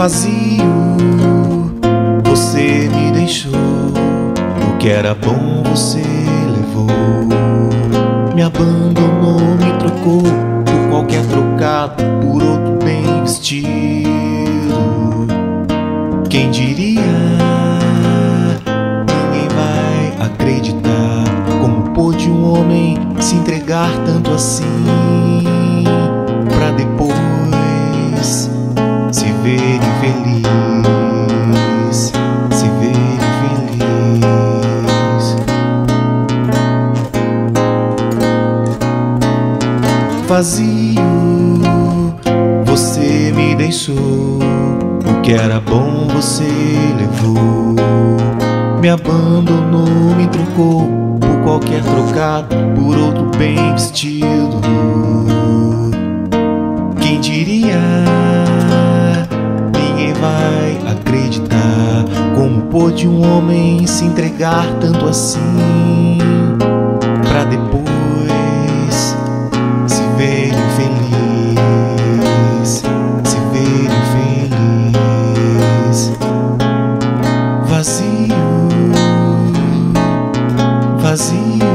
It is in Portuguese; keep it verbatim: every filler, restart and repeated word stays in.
Vazio, você me deixou. O que era bom você levou. Me abandonou, me trocou por qualquer trocado, por outro bem vestido. Quem diria? Ninguém vai acreditar como pôde um homem se entregar tanto assim, pra depois se ver infeliz, se ver infeliz. Vazio, você me deixou. O que era bom você levou. Me abandonou, me trocou por qualquer trocado, por outro bem vestido. Quem diria? Ninguém vai acreditar como pôde um homem se entregar tanto assim, pra depois se ver infeliz, se ver infeliz. Vazio, vazio.